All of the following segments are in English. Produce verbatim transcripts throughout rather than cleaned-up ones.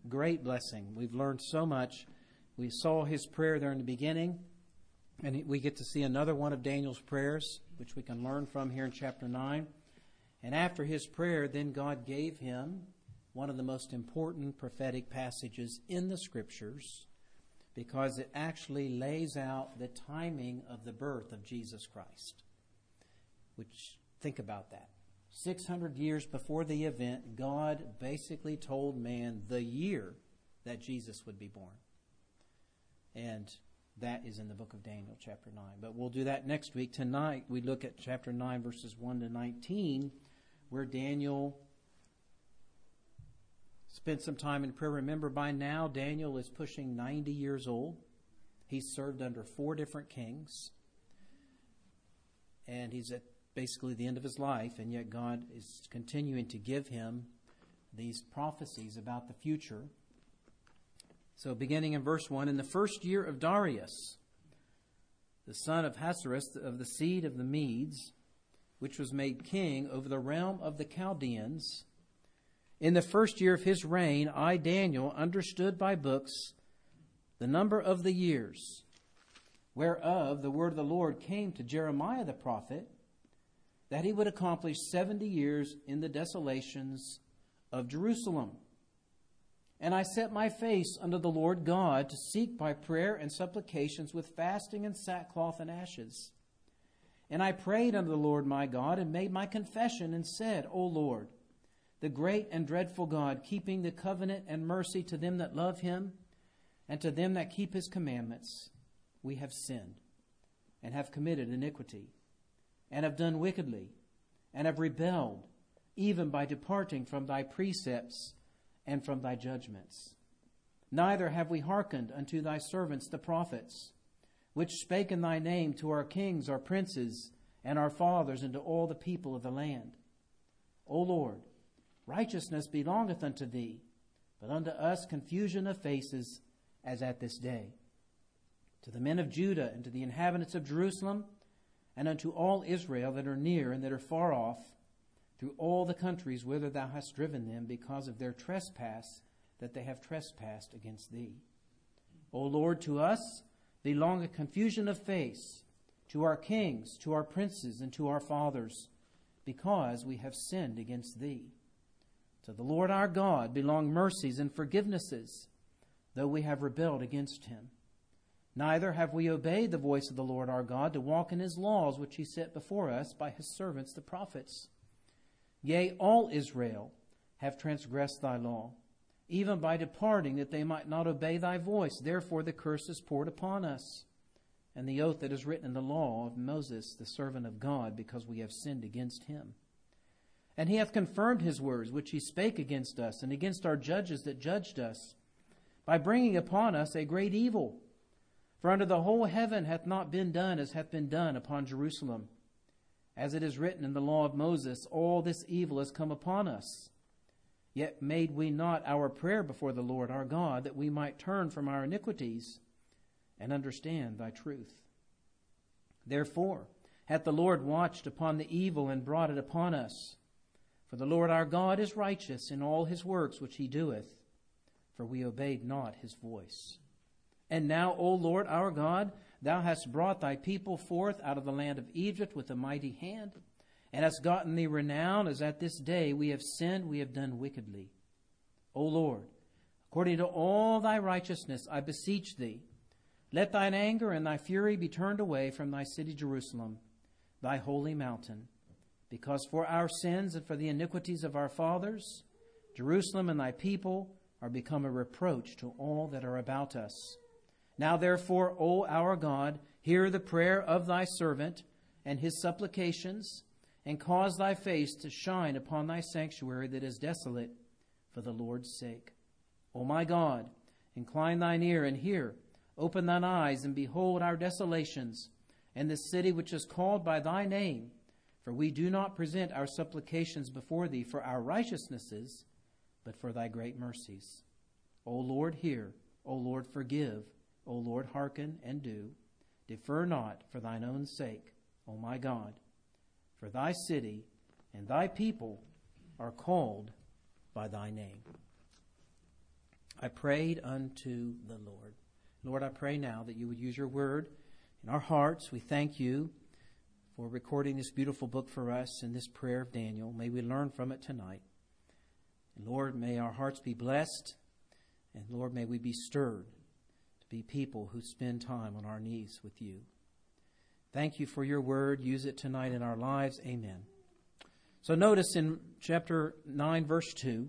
great blessing. We've learned so much. We saw his prayer there in the beginning, and we get to see another one of Daniel's prayers, which we can learn from here in chapter nine. And after his prayer, then God gave him one of the most important prophetic passages in the Scriptures, because it actually lays out the timing of the birth of Jesus Christ. Which, think about that. six hundred years before the event, God basically told man the year that Jesus would be born. And that is in the book of Daniel, chapter nine. But we'll do that next week. Tonight, we look at chapter nine, verses one to nineteen, where Daniel spent some time in prayer. Remember, by now, Daniel is pushing ninety years old. He's served under four different kings. And he's at basically the end of his life, and yet God is continuing to give him these prophecies about the future. So beginning in verse one, in the first year of Darius, the son of Ahasuerus, of the seed of the Medes, which was made king over the realm of the Chaldeans, in the first year of his reign, I, Daniel, understood by books the number of the years, whereof the word of the Lord came to Jeremiah the prophet, that he would accomplish seventy years in the desolations of Jerusalem. And I set my face unto the Lord God to seek by prayer and supplications with fasting and sackcloth and ashes. And I prayed unto the Lord my God and made my confession and said, O Lord, the great and dreadful God, keeping the covenant and mercy to them that love him and to them that keep his commandments, we have sinned and have committed iniquity and have done wickedly and have rebelled, even by departing from thy precepts and from thy judgments. Neither have we hearkened unto thy servants the prophets, which spake in thy name to our kings, our princes, and our fathers, and to all the people of the land. O Lord, righteousness belongeth unto thee, but unto us confusion of faces, as at this day. To the men of Judah and to the inhabitants of Jerusalem, and unto all Israel that are near and that are far off, through all the countries whither thou hast driven them, because of their trespass that they have trespassed against thee. O Lord, to us belong a confusion of face, to our kings, to our princes, and to our fathers, because we have sinned against thee. To the Lord our God belong mercies and forgivenesses, though we have rebelled against him. Neither have we obeyed the voice of the Lord our God to walk in his laws, which he set before us by his servants the prophets. Yea, all Israel have transgressed thy law, even by departing, that they might not obey thy voice. Therefore the curse is poured upon us, and the oath that is written in the law of Moses, the servant of God, because we have sinned against him. And he hath confirmed his words, which he spake against us, and against our judges that judged us, by bringing upon us a great evil. For under the whole heaven hath not been done as hath been done upon Jerusalem. As it is written in the law of Moses, all this evil has come upon us. Yet made we not our prayer before the Lord our God, that we might turn from our iniquities and understand thy truth. Therefore hath the Lord watched upon the evil and brought it upon us. For the Lord our God is righteous in all his works which he doeth, for we obeyed not his voice. And now, O Lord our God, thou hast brought thy people forth out of the land of Egypt with a mighty hand, and hast gotten thee renown, as at this day we have sinned, we have done wickedly. O Lord, according to all thy righteousness, I beseech thee, let thine anger and thy fury be turned away from thy city Jerusalem, thy holy mountain, because for our sins and for the iniquities of our fathers, Jerusalem and thy people are become a reproach to all that are about us. Now therefore, O our God, hear the prayer of thy servant and his supplications, and cause thy face to shine upon thy sanctuary that is desolate, for the Lord's sake. O my God, incline thine ear and hear. Open thine eyes and behold our desolations, and the city which is called by thy name. For we do not present our supplications before thee for our righteousnesses, but for thy great mercies. O Lord, hear. O Lord, forgive. O Lord, hearken and do. Defer not for thine own sake, O my God. For thy city and thy people are called by thy name. I prayed unto the Lord. Lord, I pray now that you would use your word in our hearts. We thank you for recording this beautiful book for us in this prayer of Daniel. May we learn from it tonight. And Lord, may our hearts be blessed. And Lord, may we be stirred to be people who spend time on our knees with you. Thank you for your word. Use it tonight in our lives. Amen. So notice in chapter nine, verse two,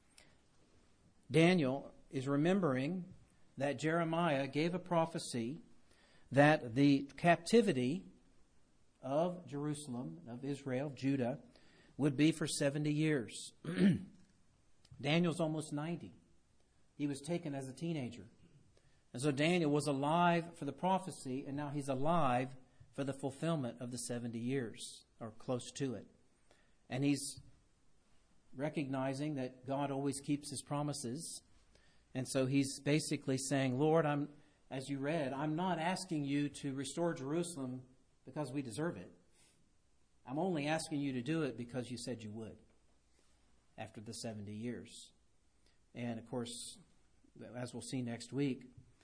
Daniel is remembering that Jeremiah gave a prophecy that the captivity of Jerusalem, of Israel, Judah, would be for seventy years. Daniel's almost ninety. He was taken as a teenager. And so Daniel was alive for the prophecy, and now he's alive for the fulfillment of the seventy years, or close to it. And he's recognizing that God always keeps his promises. And so he's basically saying, Lord, I'm, as you read, I'm not asking you to restore Jerusalem because we deserve it. I'm only asking you to do it because you said you would after the seventy years. And of course, as we'll see next week,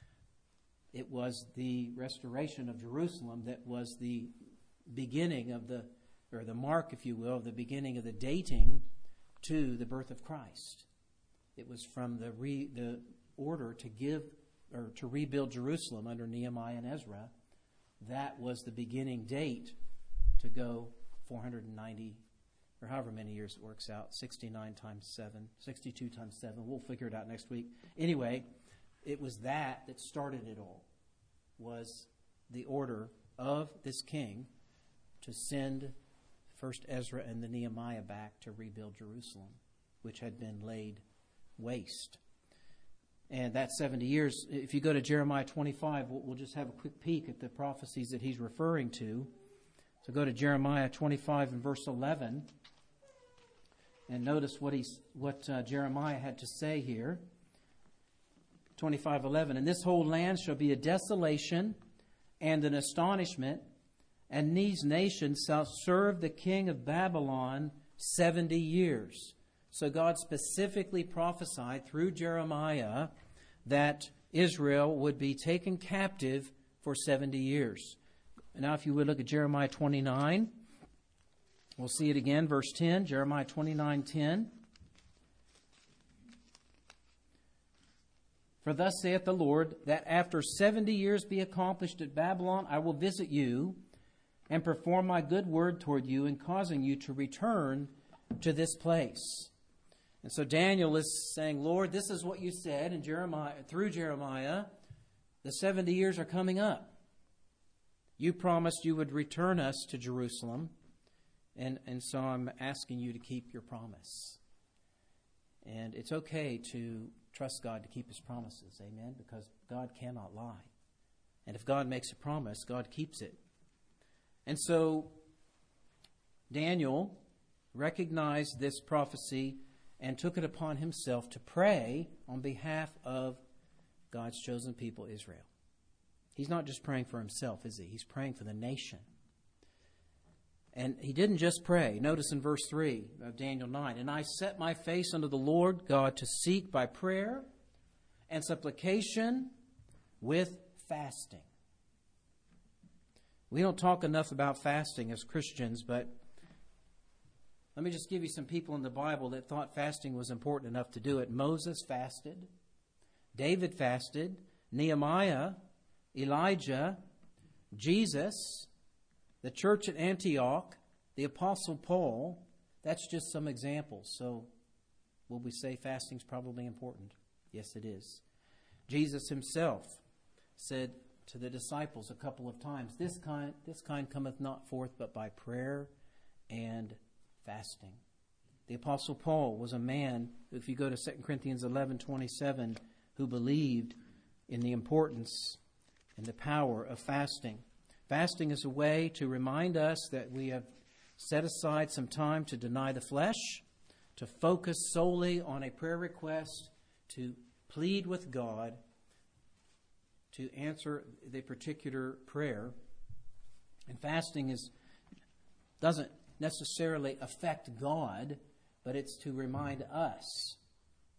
it was the restoration of Jerusalem that was the beginning of the, or the mark, if you will, the beginning of the dating to the birth of Christ. It was from the re, the order to give or to rebuild Jerusalem under Nehemiah and Ezra. That was the beginning date to go four hundred ninety, or however many years it works out, sixty-nine times seven, sixty-two times seven. We'll figure it out next week. Anyway, it was that that started it all, was the order of this king to send first Ezra and the Nehemiah back to rebuild Jerusalem, which had been laid waste. And that seventy years, if you go to Jeremiah twenty-five, we'll, we'll just have a quick peek at the prophecies that he's referring to. So go to Jeremiah twenty-five and verse eleven, and notice what he's what uh, Jeremiah had to say here. twenty-five eleven, and this whole land shall be a desolation and an astonishment, and these nations shall serve the king of Babylon seventy years. So God specifically prophesied through Jeremiah that Israel would be taken captive for seventy years. Now, if you would look at Jeremiah twenty-nine, we'll see it again, verse ten, Jeremiah twenty-nine ten. For thus saith the Lord, that after seventy years be accomplished at Babylon, I will visit you and perform my good word toward you in causing you to return to this place. And so Daniel is saying, Lord, this is what you said in Jeremiah, through Jeremiah. The seventy years are coming up. You promised you would return us to Jerusalem. And, and so I'm asking you to keep your promise. And it's okay to trust God to keep his promises. Amen? Because God cannot lie. And if God makes a promise, God keeps it. And so Daniel recognized this prophecy and took it upon himself to pray on behalf of God's chosen people, Israel. He's not just praying for himself, is he? He's praying for the nation. And he didn't just pray. Notice in verse three of Daniel nine, and I set my face unto the Lord God to seek by prayer and supplication with fasting. We don't talk enough about fasting as Christians, but let me just give you some people in the Bible that thought fasting was important enough to do it. Moses fasted. David fasted. Nehemiah, Elijah, Jesus, the church at Antioch, the Apostle Paul. That's just some examples. So will we say fasting is probably important? Yes, it is. Jesus himself said to the disciples a couple of times, this kind, this kind cometh not forth but by prayer and fasting. The Apostle Paul was a man, if you go to Second Corinthians eleven twenty-seven, who believed in the importance and the power of fasting. Fasting is a way to remind us that we have set aside some time to deny the flesh, to focus solely on a prayer request, to plead with God to answer the particular prayer. And fasting is doesn't necessarily affect God, but it's to remind us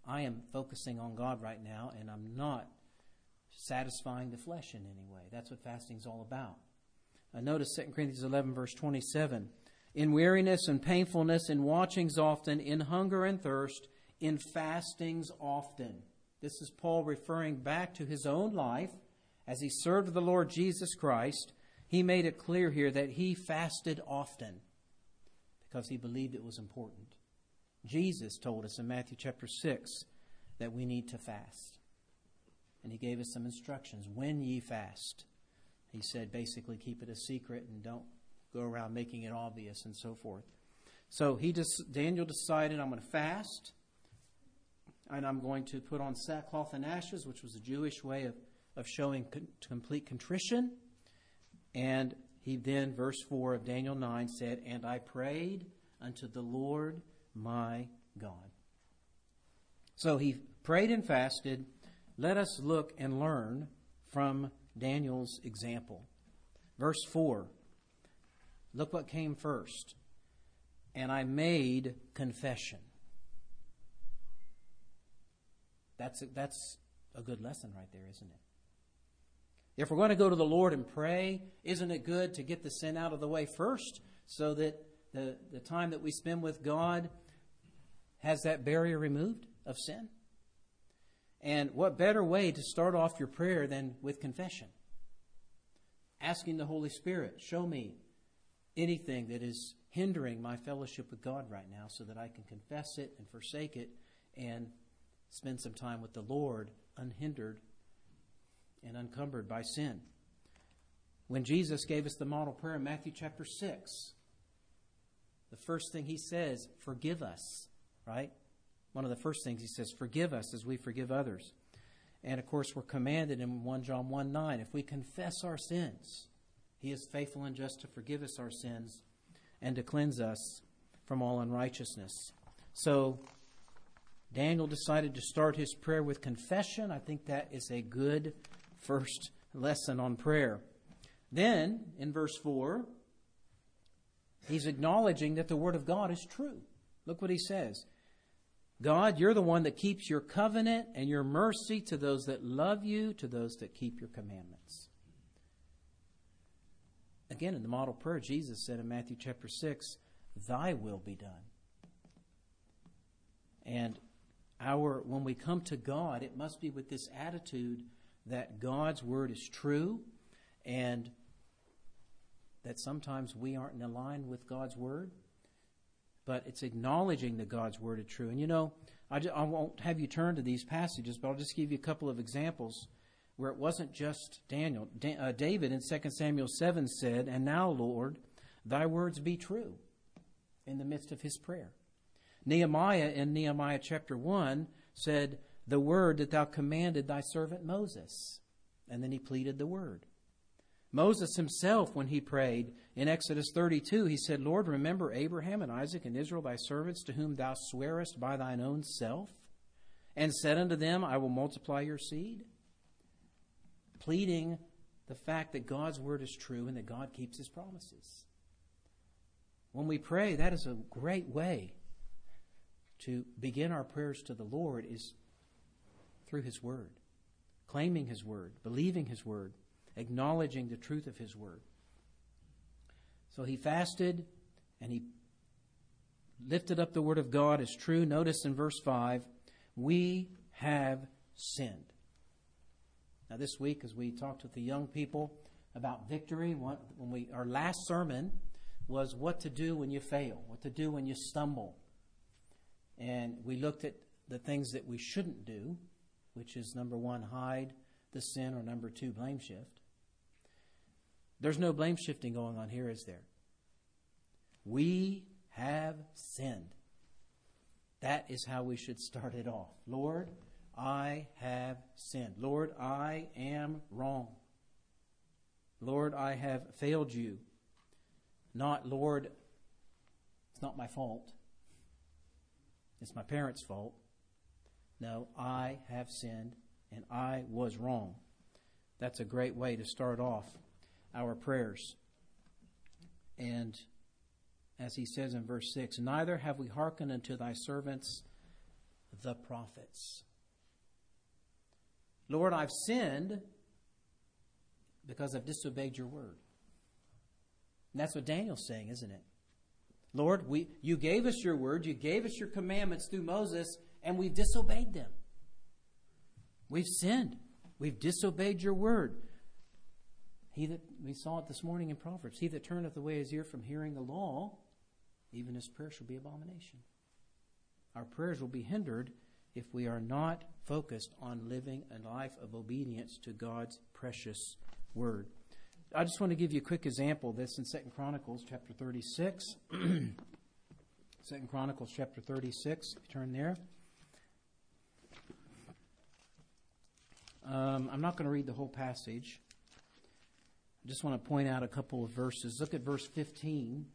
I am focusing on God right now, and I'm not satisfying the flesh in any way. That's what fasting is all about. Uh, notice Second Corinthians eleven, verse twenty-seven. In weariness and painfulness, in watchings often, in hunger and thirst, in fastings often. This is Paul referring back to his own life as he served the Lord Jesus Christ. He made it clear here that he fasted often because he believed it was important. Jesus told us in Matthew chapter six that we need to fast. And he gave us some instructions. When ye fast, he said basically keep it a secret and don't go around making it obvious and so forth. So he just Daniel decided, I'm going to fast, and I'm going to put on sackcloth and ashes, which was a Jewish way of, of showing con- complete contrition. And he then, verse four of Daniel nine said, and I prayed unto the Lord my God. So he prayed and fasted. Let us look and learn from Daniel's example. Verse four. Look what came first. And I made confession. That's a, that's a good lesson right there, isn't it? If we're going to go to the Lord and pray, isn't it good to get the sin out of the way first so that the, the time that we spend with God has that barrier removed of sin? And what better way to start off your prayer than with confession? Asking the Holy Spirit, show me anything that is hindering my fellowship with God right now so that I can confess it and forsake it and spend some time with the Lord unhindered and unencumbered by sin. When Jesus gave us the model prayer in Matthew chapter six, the first thing he says, forgive us, right? One of the first things he says, forgive us as we forgive others. And of course, we're commanded in First John one nine, if we confess our sins, he is faithful and just to forgive us our sins and to cleanse us from all unrighteousness. So Daniel decided to start his prayer with confession. I think that is a good first lesson on prayer. Then, in verse four, he's acknowledging that the Word of God is true. Look what he says. God, you're the one that keeps your covenant and your mercy to those that love you, to those that keep your commandments. Again, in the model prayer, Jesus said in Matthew chapter six, thy will be done. And our when we come to God, it must be with this attitude that God's word is true and that sometimes we aren't in line with God's word. But it's acknowledging that God's word is true. And you know, I, just, I won't have you turn to these passages, but I'll just give you a couple of examples where it wasn't just Daniel. Da- uh, David in Second Samuel seven said, and now, Lord, thy words be true, in the midst of his prayer. Nehemiah in Nehemiah chapter one said, the word that thou commanded thy servant Moses. And then he pleaded the word. Moses himself, when he prayed in Exodus thirty-two, he said, Lord, remember Abraham and Isaac and Israel, thy servants, to whom thou swearest by thine own self, and said unto them, I will multiply your seed. Pleading the fact that God's word is true and that God keeps his promises. When we pray, that is a great way to begin our prayers to the Lord, is through his word, claiming his word, believing his word, acknowledging the truth of his word. So he fasted and he lifted up the word of God as true. Notice in verse five, we have sinned. Now this week, as we talked with the young people about victory, when we our last sermon was what to do when you fail, what to do when you stumble. And we looked at the things that we shouldn't do, which is number one, hide the sin, or number two, blame shift. There's no blame shifting going on here, is there? We have sinned. That is how we should start it off. Lord, I have sinned. Lord, I am wrong. Lord, I have failed you. Not, Lord, it's not my fault. It's my parents' fault. No, I have sinned and I was wrong. That's a great way to start off our prayers. And as he says in verse six, neither have we hearkened unto thy servants the prophets. Lord, I've sinned because I've disobeyed your word. And that's what Daniel's saying, isn't it? Lord, we, you gave us your word, you gave us your commandments through Moses, and we've disobeyed them. We've sinned. We've disobeyed your word. He that, we saw it this morning in Proverbs, he that turneth away his ear from hearing the law, even his prayer shall be abomination. Our prayers will be hindered if we are not focused on living a life of obedience to God's precious word. I just want to give you a quick example of this in Second Chronicles chapter thirty-six. Second Chronicles chapter thirty-six, if you turn there. Um, I'm not going to read the whole passage. I just want to point out a couple of verses. Look at verse fifteen.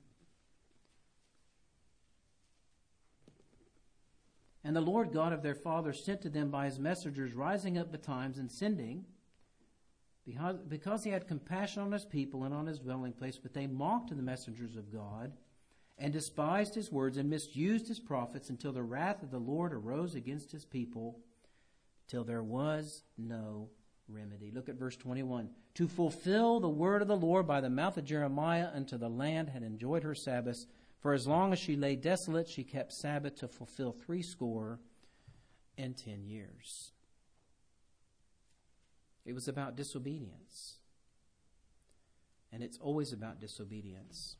And the Lord God of their fathers sent to them by his messengers, rising up betimes and sending, because, because he had compassion on his people and on his dwelling place, but they mocked the messengers of God, and despised his words, and misused his prophets, until the wrath of the Lord arose against his people, till there was no remedy. Look at verse twenty-one. To fulfill the word of the Lord by the mouth of Jeremiah unto the land had enjoyed her Sabbaths. For as long as she lay desolate, she kept Sabbath to fulfill threescore and ten years. It was about disobedience. And it's always about disobedience.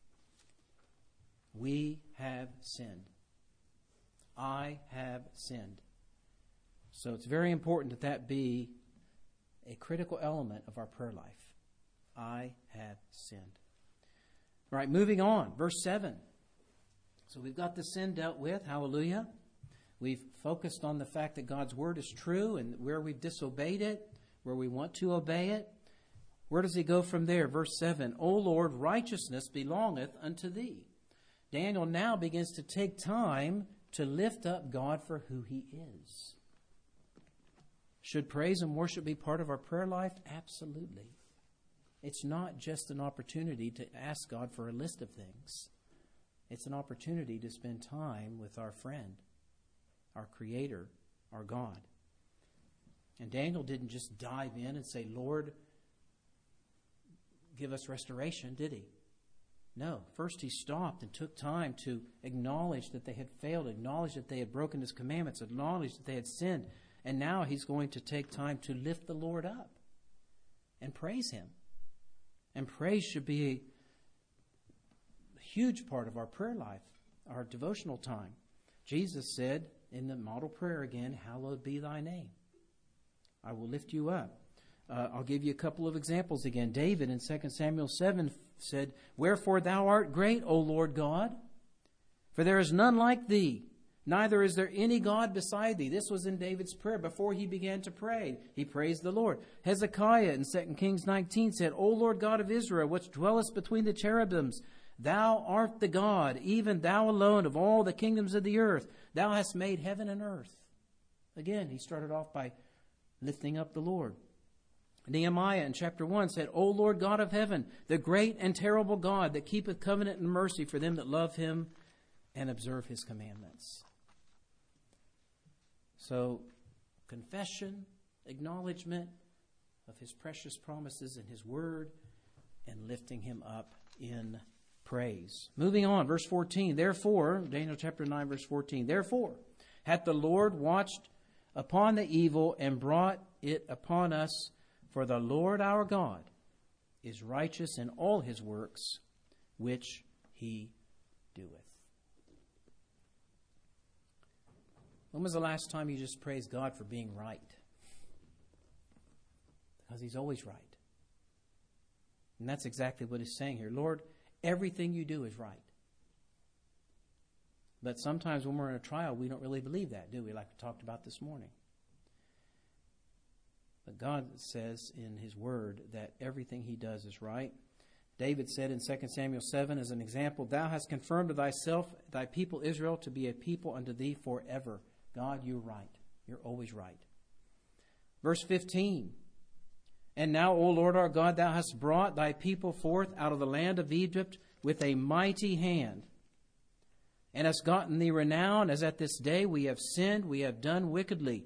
We have sinned. I have sinned. So it's very important that that be a critical element of our prayer life. I have sinned. All right, moving on. Verse seven. So we've got the sin dealt with. Hallelujah. We've focused on the fact that God's word is true and where we've disobeyed it, where we want to obey it. Where does he go from there? Verse seven. O Lord, righteousness belongeth unto thee. Daniel now begins to take time to lift up God for who he is. Should praise and worship be part of our prayer life? Absolutely. It's not just an opportunity to ask God for a list of things. It's an opportunity to spend time with our friend, our Creator, our God. And Daniel didn't just dive in and say, Lord, give us restoration, did he? No. First he stopped and took time to acknowledge that they had failed, acknowledge that they had broken his commandments, acknowledge that they had sinned. And now he's going to take time to lift the Lord up and praise him. And praise should be a huge part of our prayer life, our devotional time. Jesus said in the model prayer again, hallowed be thy name. I will lift you up. Uh, I'll give you a couple of examples again. David in Second Samuel seven said, wherefore thou art great, O Lord God, for there is none like thee. Neither is there any God beside thee. This was in David's prayer before he began to pray. He praised the Lord. Hezekiah in Second Kings nineteen said, O Lord God of Israel, which dwellest between the cherubims, thou art the God, even thou alone of all the kingdoms of the earth. Thou hast made heaven and earth. Again, he started off by lifting up the Lord. Nehemiah in chapter one said, O Lord God of heaven, the great and terrible God that keepeth covenant and mercy for them that love him and observe his commandments. So, confession, acknowledgement of his precious promises in his word, and lifting him up in praise. Moving on, verse fourteen. Therefore, Daniel chapter nine, verse fourteen. Therefore, hath the Lord watched upon the evil and brought it upon us, for the Lord our God is righteous in all his works, which he doeth. When was the last time you just praised God for being right? Because he's always right. And that's exactly what he's saying here. Lord, everything you do is right. But sometimes when we're in a trial, we don't really believe that, do we? Like we talked about this morning. But God says in his word that everything he does is right. David said in Second Samuel seven as an example, thou hast confirmed to thyself thy people Israel to be a people unto thee forever. God, you're right. You're always right. Verse fifteen. And now, O Lord our God, thou hast brought thy people forth out of the land of Egypt with a mighty hand, and hast gotten thee renown, as at this day we have sinned, we have done wickedly.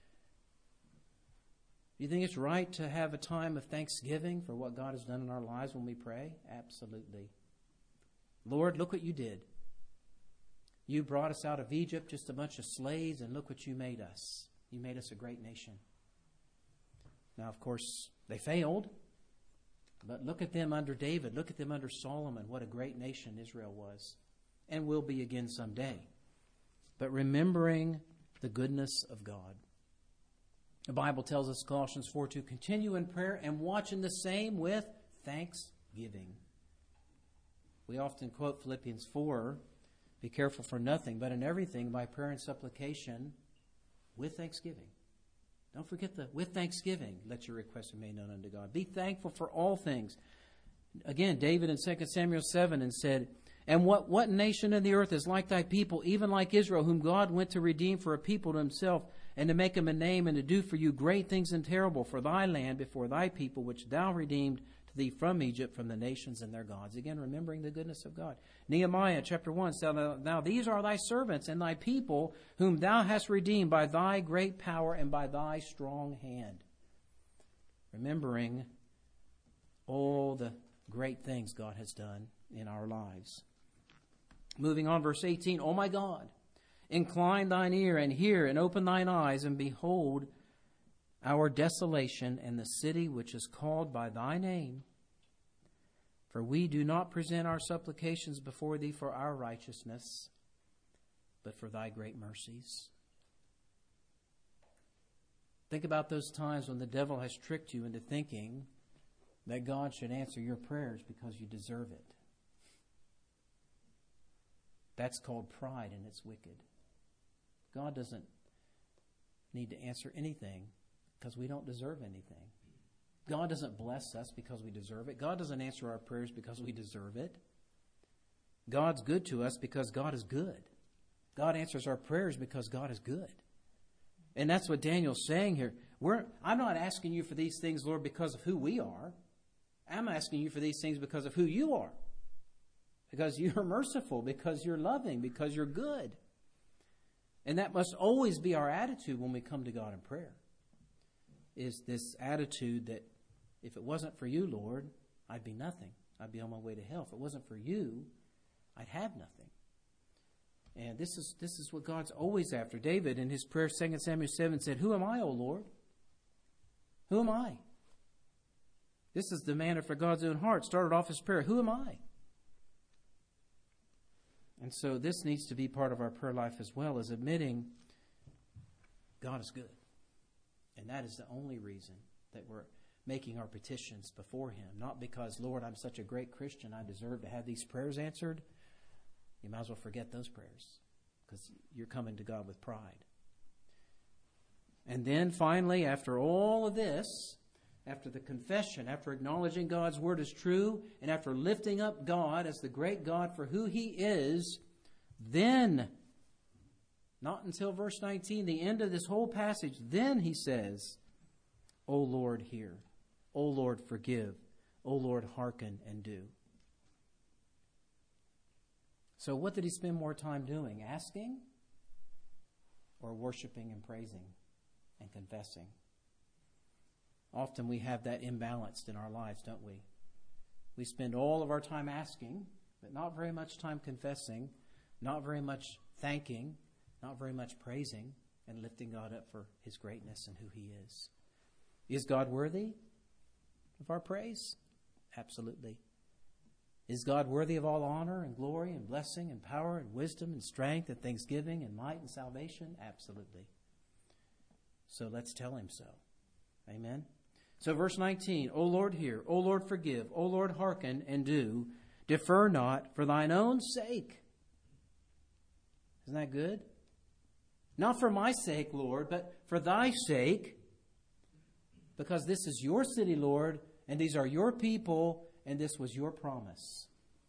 Do you think it's right to have a time of thanksgiving for what God has done in our lives when we pray? Absolutely. Lord, look what you did. You brought us out of Egypt, just a bunch of slaves, and look what you made us. You made us a great nation. Now, of course, they failed. But look at them under David. Look at them under Solomon. What a great nation Israel was. And will be again someday. But remembering the goodness of God. The Bible tells us, Colossians four two, continue in prayer and watch in the same with thanksgiving. We often quote Philippians four, be careful for nothing, but in everything by prayer and supplication with thanksgiving. Don't forget the with thanksgiving, let your requests be made known unto God. Be thankful for all things. Again, David in Second Samuel seven and said, and what, what nation in the earth is like thy people, even like Israel, whom God went to redeem for a people to himself, and to make him a name, and to do for you great things and terrible for thy land before thy people, which thou redeemed to thee from Egypt, from the nations and their gods. Again, remembering the goodness of God. Nehemiah chapter one said, now these are thy servants and thy people, whom thou hast redeemed by thy great power and by thy strong hand. Remembering all the great things God has done in our lives. Moving on, verse eighteen, O my God, incline thine ear and hear, and open thine eyes, and behold our desolation and the city which is called by thy name. For we do not present our supplications before thee for our righteousness, but for thy great mercies. Think about those times when the devil has tricked you into thinking that God should answer your prayers because you deserve it. That's called pride, and it's wicked. God doesn't need to answer anything because we don't deserve anything. God doesn't bless us because we deserve it. God doesn't answer our prayers because we deserve it. God's good to us because God is good. God answers our prayers because God is good. And that's what Daniel's saying here. We're, I'm not asking you for these things, Lord, because of who we are. I'm asking you for these things because of who you are. Because you're merciful, because you're loving, because you're good. And that must always be our attitude when we come to God in prayer. Is this attitude that if it wasn't for you, Lord, I'd be nothing. I'd be on my way to hell. If it wasn't for you, I'd have nothing. And this is this is what God's always after. David in his prayer, Second Samuel seven, said, who am I, O Lord? Who am I? This is the man after God's own heart. Started off his prayer, who am I? And so this needs to be part of our prayer life as well, as admitting God is good. And that is the only reason that we're making our petitions before him. Not because, Lord, I'm such a great Christian, I deserve to have these prayers answered. You might as well forget those prayers because you're coming to God with pride. And then finally, after all of this, after the confession, after acknowledging God's word is true, and after lifting up God as the great God for who he is, then, not until verse nineteen, the end of this whole passage, then he says, O Lord, hear. O Lord, forgive. O Lord, hearken and do. So what did he spend more time doing? Asking or worshiping and praising and confessing? Often we have that imbalanced in our lives, don't we? We spend all of our time asking, but not very much time confessing, not very much thanking, not very much praising and lifting God up for his greatness and who he is. Is God worthy of our praise? Absolutely. Is God worthy of all honor and glory and blessing and power and wisdom and strength and thanksgiving and might and salvation? Absolutely. So let's tell him so. Amen. So verse nineteen, O Lord, hear. O Lord, forgive. O Lord, hearken and do. Defer not for thine own sake. Isn't that good? Not for my sake, Lord, but for thy sake. Because this is your city, Lord, and these are your people, and this was your promise.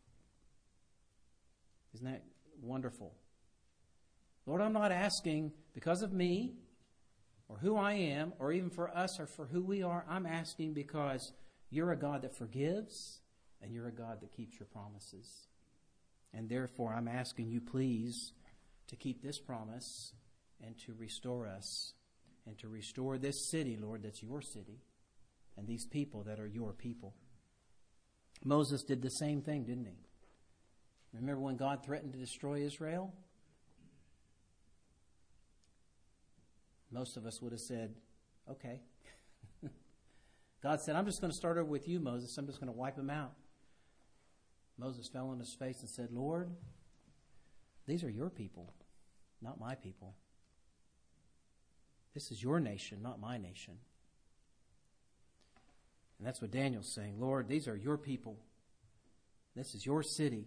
Isn't that wonderful? Lord, I'm not asking because of me or who I am or even for us or for who we are. I'm asking because you're a God that forgives and you're a God that keeps your promises. And therefore, I'm asking you, please, to keep this promise and to restore us and to restore this city, Lord, that's your city, and these people that are your people. Moses did the same thing, didn't he? Remember when God threatened to destroy Israel? Most of us would have said, okay. God said, I'm just going to start over with you, Moses. I'm just going to wipe them out. Moses fell on his face and said, Lord, these are your people, not my people. This is your nation, not my nation. And that's what Daniel's saying. Lord, these are your people. This is your city.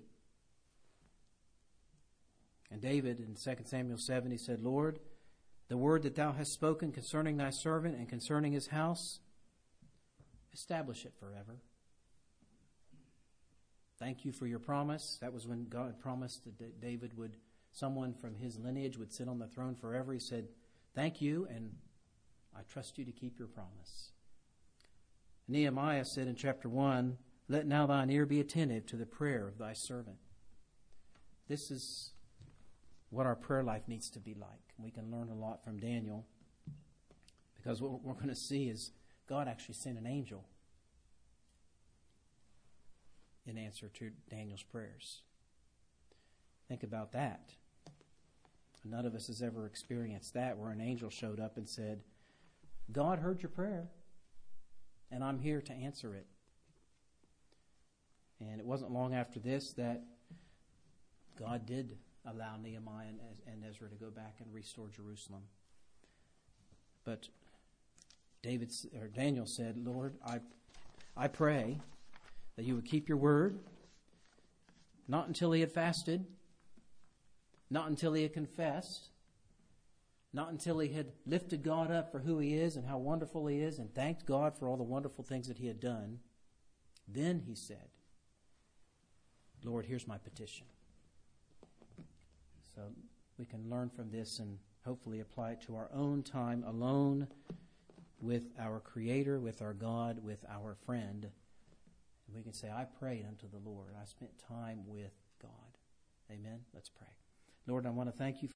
And David in Second Samuel seven, he said, Lord, the word that thou hast spoken concerning thy servant and concerning his house, establish it forever. Thank you for your promise. That was when God promised that David would, someone from his lineage would sit on the throne forever. He said, thank you, and I trust you to keep your promise. Nehemiah said in chapter one, let now thine ear be attentive to the prayer of thy servant. This is what our prayer life needs to be like. We can learn a lot from Daniel, because what we're going to see is God actually sent an angel in answer to Daniel's prayers. Think about that. None of us has ever experienced that, where an angel showed up and said, God heard your prayer, and I'm here to answer it. And it wasn't long after this that God did allow Nehemiah and Ezra to go back and restore Jerusalem. But David or Daniel said, Lord, I I pray that you would keep your word, not until he had fasted, not until he had confessed, not until he had lifted God up for who he is and how wonderful he is and thanked God for all the wonderful things that he had done. Then he said, Lord, here's my petition. So we can learn from this and hopefully apply it to our own time alone with our Creator, with our God, with our friend. And we can say, I prayed unto the Lord. I spent time with God. Amen? Let's pray. Lord, I want to thank you for